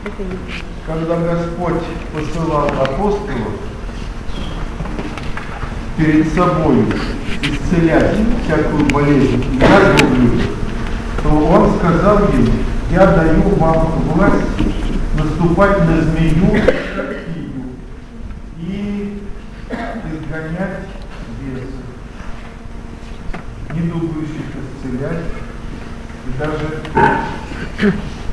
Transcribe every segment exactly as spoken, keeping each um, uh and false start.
Когда Господь посылал апостолов перед собой исцелять всякую болезнь и язву в людях, то Он сказал им: я даю вам власть наступать на змею и изгонять бесов, недугующих исцелять и даже...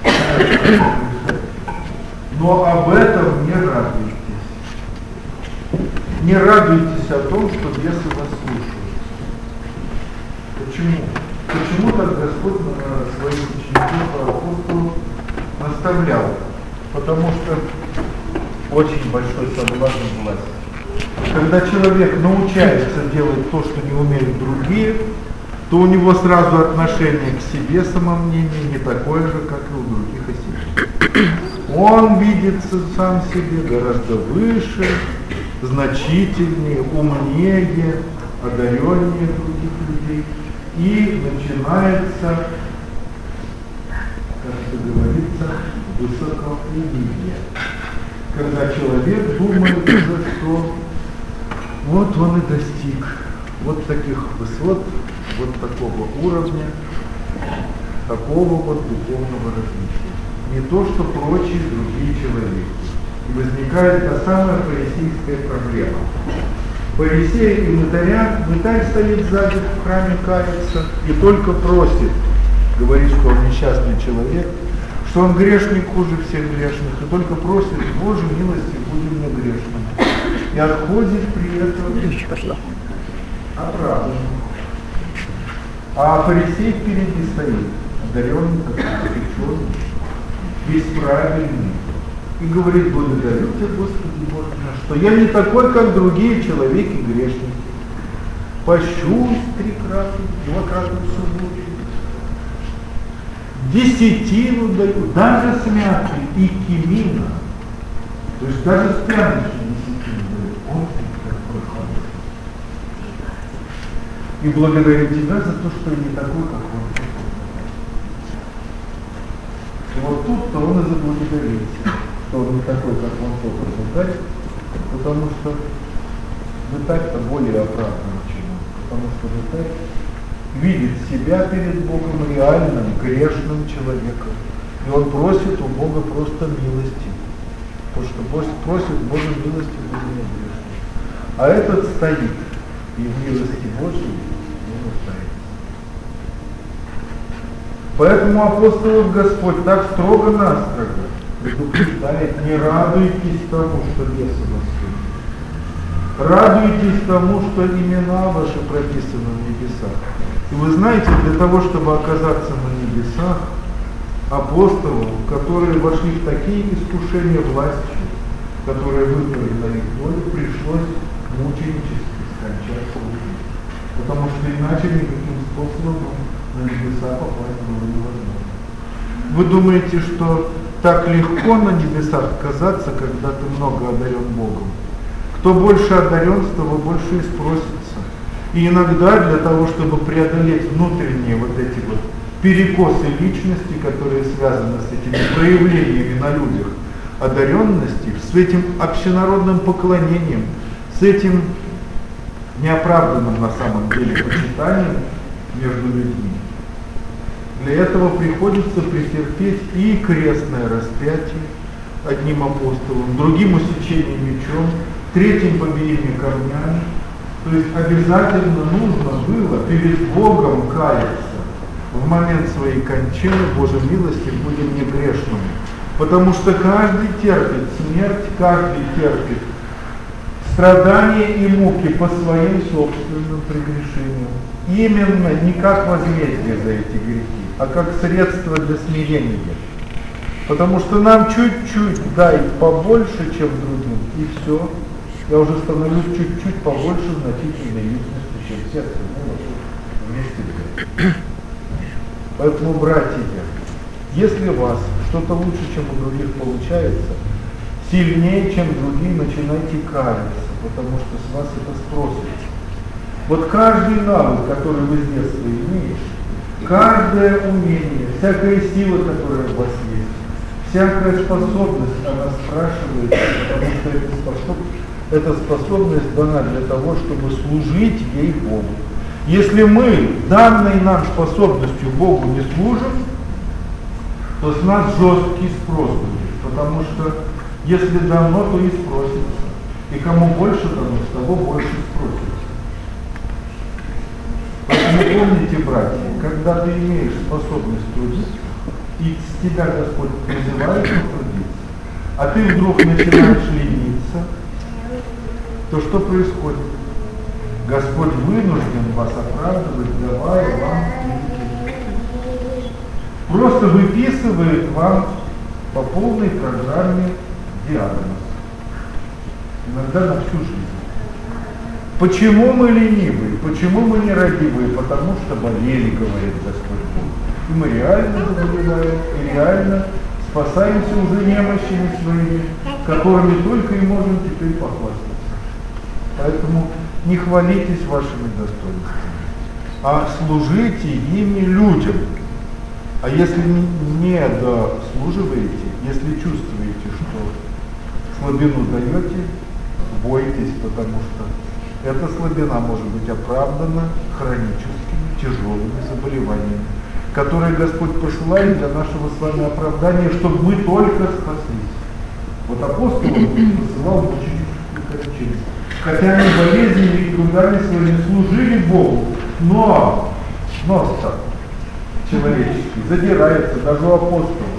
Но об этом не радуйтесь. Не радуйтесь о том, что бесы вас слушают. Почему? Почему так Господь своих учеников, апостолов наставлял? Потому что очень большой соблазн власти. Когда человек научается делать то, что не умеют другие, то у него сразу отношение к себе, самомнение не такое же, как и у других осеб. Он видится сам себе гораздо выше, значительнее, умнее, одареннее других людей. И начинается, как это говорится, высокоумие. Когда человек думает уже, что вот он и достиг вот таких высот, вот такого уровня, такого вот духовного развития. Не то, что прочие другие человеки. И возникает та самая фарисейская проблема. Фарисей и мытаря, мытарь стоит сзади в храме, кается и только просит, говорит, что он несчастный человек, что он грешник хуже всех грешных, и только просит: Боже, милости, будем мне грешным. И отходит при этом оправданным. А фарисей впереди стоит, одаренный, отвлеченный, весь правильный, и говорит: благодарю тебя, Господи Боже наш, что я не такой, как другие человеки грешники. Пощусь трикратно, двукратно в субботу, десятину даю, даже с мятой и кимина, то есть даже с прянощей десятину даю. Он такой хороший. И благодарю тебя за то, что я не такой, как он. И вот тут-то он и заблагодарился, что он не такой, как он только мытарь, потому что мытарь-то более оправдан, чем он. Потому что мытарь видит себя перед Богом реальным, грешным человеком. И он просит у Бога просто милости. Потому что просит Бога милости, Бога не грешным. А этот стоит и в милости Божьей не нуждается. Поэтому апостолов Господь так строго-настрого предупреждает: не радуйтесь тому, что бесы вас судят. Радуйтесь тому, что имена ваши прописаны в небесах. И вы знаете, для того, чтобы оказаться на небесах, апостолам, которые вошли в такие искушения властью, которые выпали на их долю, пришлось мученически скончаться в жизни. Потому что иначе никаким способом на небеса попасть было невозможно. Вы думаете, что так легко на небесах оказаться, когда ты много одарен Богом? Кто больше одарен, с того больше и спросится. И иногда для того, чтобы преодолеть внутренние вот эти вот перекосы личности, которые связаны с этими проявлениями на людях одаренности, с этим общенародным поклонением, с этим неоправданным на самом деле почитанием между людьми, для этого приходится претерпеть и крестное распятие одним апостолом, другим усечение мечом, третьим побиение камнями. То есть обязательно нужно было перед Богом каяться в момент своей кончины. Боже милости, будем не грешными. Потому что каждый терпит смерть, каждый терпит страдания и муки по своим собственным прегрешениям. Именно не как возмездие за эти грехи, а как средство для смирения. Потому что нам чуть-чуть дай побольше, чем другим, и все. Я уже становлюсь чуть-чуть побольше значительной личностью, чем все остальные вместе. Поэтому, братья, если у вас что-то лучше, чем у других получается, сильнее, чем другие, начинайте каяться, потому что с вас это спросится. Вот каждый навык, который вы с детства имеете, каждое умение, всякая сила, которая у вас есть, Всякая способность, она спрашивается, потому что эта способность, эта способность дана для того, чтобы служить ей Богу. Если мы данной нам способностью Богу не служим, то с нас жесткий спрос будет, потому что если дано, то и спросится. И кому больше дано, с того больше спросится. Поэтому помните, братья, когда ты имеешь способность трудиться, и с тебя Господь призывает трудиться, а ты вдруг начинаешь лениться, то что происходит? Господь вынужден вас оправдывать, давая вам просто выписывает вам по полной программе диагноз. Иногда на всю жизнь. Почему мы ленивые? Почему мы нерадивые? Потому что болели, говорит Господь Бог. И мы реально заболеваем, и реально спасаемся уже немощами своими, которыми только и можем теперь похвастаться. Поэтому не хвалитесь вашими достоинствами, а служите ими людям. А если не дослуживаете, если чувствуете, что слабину даете, бойтесь, потому что эта слабина может быть оправдана хроническими тяжелыми заболеваниями, которые Господь посылает для нашего с вами оправдания, чтобы мы только спаслись. Вот апостол посылал мученическую кончину. Хотя они болезнями и трудами своими служили Богу, но нос-то человеческий задирается даже у апостолов.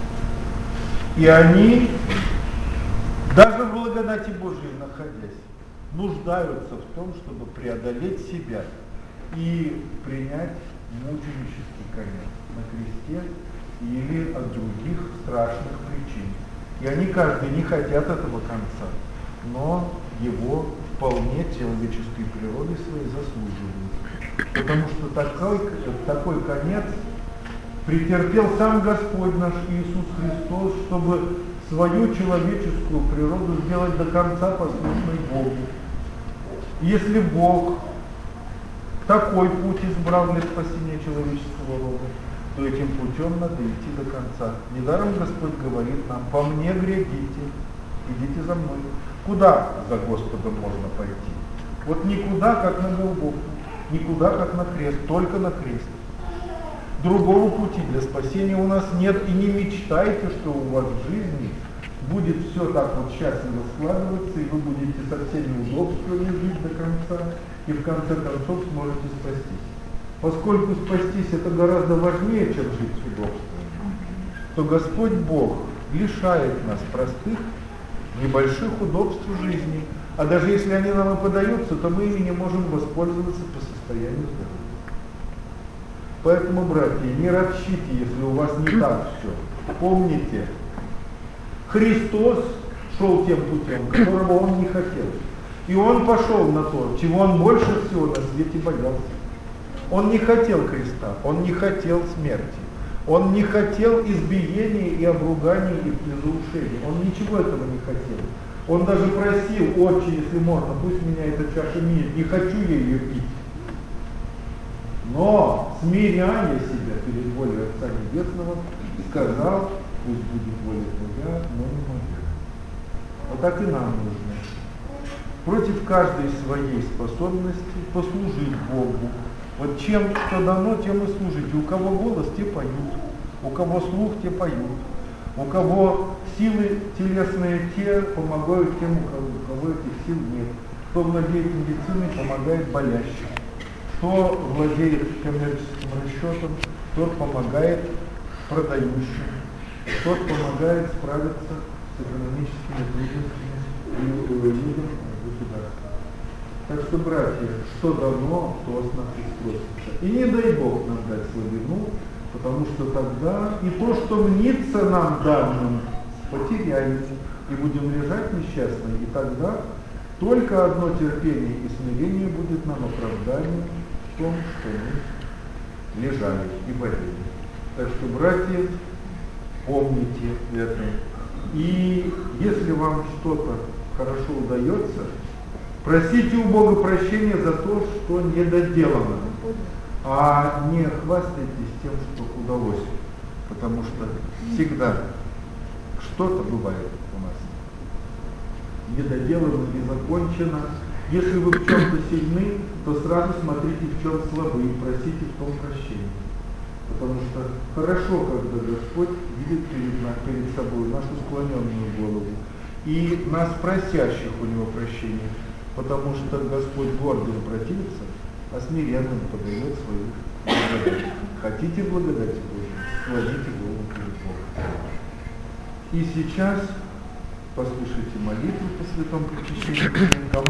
И они, даже в благодати Божией находясь, нуждаются в том, чтобы преодолеть себя и принять мученический конец на кресте или от других страшных причин. И они каждый не хотят этого конца, но его вполне человеческой природой своей заслуживают. Потому что такой, такой конец претерпел сам Господь наш Иисус Христос, чтобы свою человеческую природу сделать до конца послушной Богу. Если Бог такой путь избрал для спасения человеческого рода, то этим путем надо идти до конца. Недаром Господь говорит нам: по мне грядите, идите за мной. Куда за Господом можно пойти? Вот никуда, как на Голгофу, никуда, как на крест, только на крест. Другого пути для спасения у нас нет, и не мечтайте, что у вас в жизни будет все так вот счастливо складываться, и вы будете со всеми удобствами жить до конца, и в конце концов сможете спастись. Поскольку спастись это гораздо важнее, чем жить с удобствами, то Господь Бог лишает нас простых, небольших удобств в жизни, а даже если они нам и подаются, то мы ими не можем воспользоваться по состоянию здоровья. Поэтому, братья, не ропщите, если у вас не так все. Помните, Христос шел тем путем, которого Он не хотел. И Он пошел на то, чего Он больше всего на свете боялся. Он не хотел креста, Он не хотел смерти. Он не хотел избиения и обруганий и призаушений. Он ничего этого не хотел. Он даже просил: Отче, если можно, пусть меня эта чаша минет, не хочу я ее пить. Но, смиряя себя перед волей Отца Небесного, сказал: пусть будет воля Твоя, но не моя. Вот так и нам нужно. Против каждой своей способности послужить Богу. Вот чем что дано, тем и служите. У кого голос, те поют. У кого слух, те поют. У кого силы телесные, те помогают тем, у кого, у кого этих сил нет. Кто владеет медициной, помогает болящим. Кто владеет коммерческим расчетом, тот помогает продающим. Тот помогает справиться с экономическими трудностями людям государства. Так что, братья, что дано, то с нас и спросится. И не дай Бог нам дать слабину, потому что тогда и то, что мнится нам данным, потеряем, и будем лежать несчастные, и тогда только одно терпение и смирение будет нам оправданием в том, что мы лежали и болели. Так что, братья, помните это. И если вам что-то хорошо удается, просите у Бога прощения за то, что недоделано, а не хвастайтесь тем, что удалось, потому что всегда Что-то бывает у нас недоделано, не закончено. Если вы в чем-то сильны, то сразу смотрите, в чем слабы, и просите в том прощения. Потому что хорошо, когда Господь видит перед, перед собой нашу склоненную голову и нас просящих у Него прощения, потому что Господь гордым противится, а смиренным подает свою благодать. Хотите благодати Божьей, склоните голову перед Богом. И сейчас послушайте молитву по святому причащению.